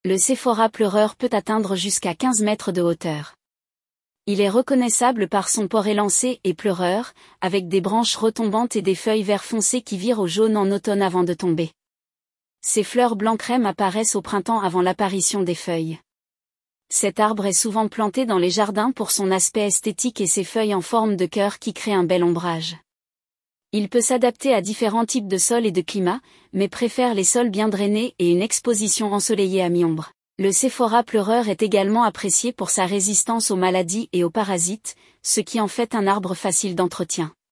Le Sephora pleureur peut atteindre jusqu'à 15 mètres de hauteur. Il est reconnaissable par son port élancé et pleureur, avec des branches retombantes et des feuilles vert foncé qui virent au jaune en automne avant de tomber. Ses fleurs blanc-crème apparaissent au printemps avant l'apparition des feuilles. Cet arbre est souvent planté dans les jardins pour son aspect esthétique et ses feuilles en forme de cœur qui créent un bel ombrage. Il peut s'adapter à différents types de sols et de climats, mais préfère les sols bien drainés et une exposition ensoleillée à mi-ombre. Le Sephora pleureur est également apprécié pour sa résistance aux maladies et aux parasites, ce qui en fait un arbre facile d'entretien.